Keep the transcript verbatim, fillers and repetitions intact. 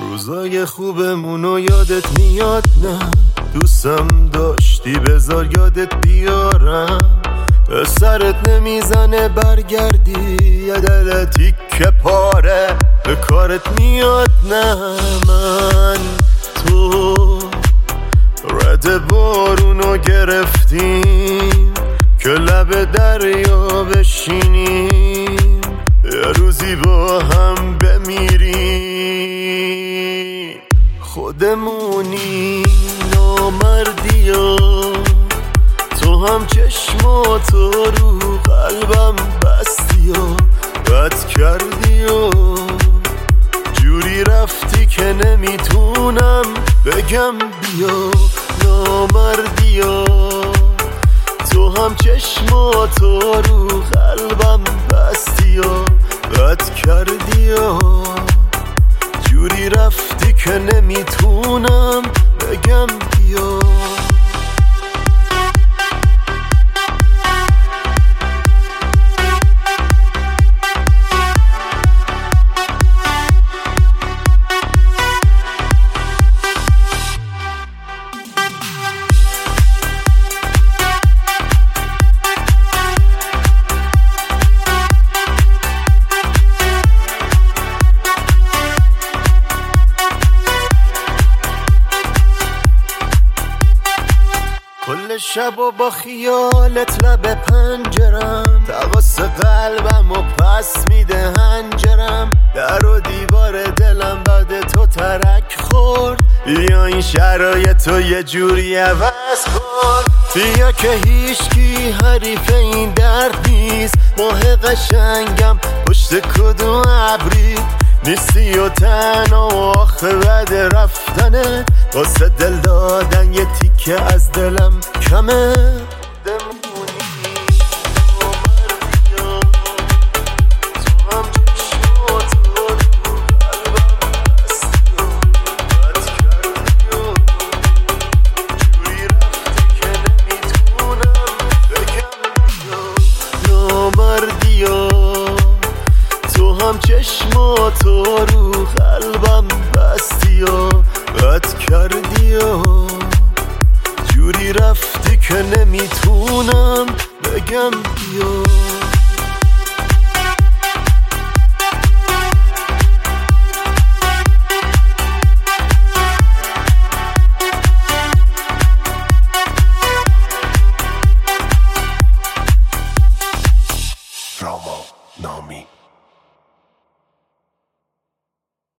روزای خوبمونو یادت میاد نه؟ دوستم داشتی بذار یادت بیارم. به سرت نمیزنه برگردی یه دل تیکه پاره به کارت میاد نه؟ من تو رد بارونو گرفتیم که لب دریا بشینیم یه روزی با هم بمیریم. خودمونی نامردیا تو هم چشماتو رو قلبم بستی و بد کردی و جوری رفتی که نمیتونم بگم بیا. نامردیا تو هم چشماتو رو قلبم بستی و بد کردی و جوری رفتی که نمیتونم بگم بیا. کل شب و با خیالت لب پنجرم تواس قلبم و پس میده هنجرم. در و دیوار دلم بعد تو ترک خورد. بیا این شرایط رو یه جوری عوض کن. بیا که هیچکی حریف این درد نیست. ماه قشنگم پشت کدوم ابری نیستی و تنها و آخه بعد رفتنه واسه دل دادن یه تیکه از دلم کمه. هم چشماتو رو قلبم بستی و بد کردی و جوری رفتی که نمیتونم بگم بیا. Romo Nomi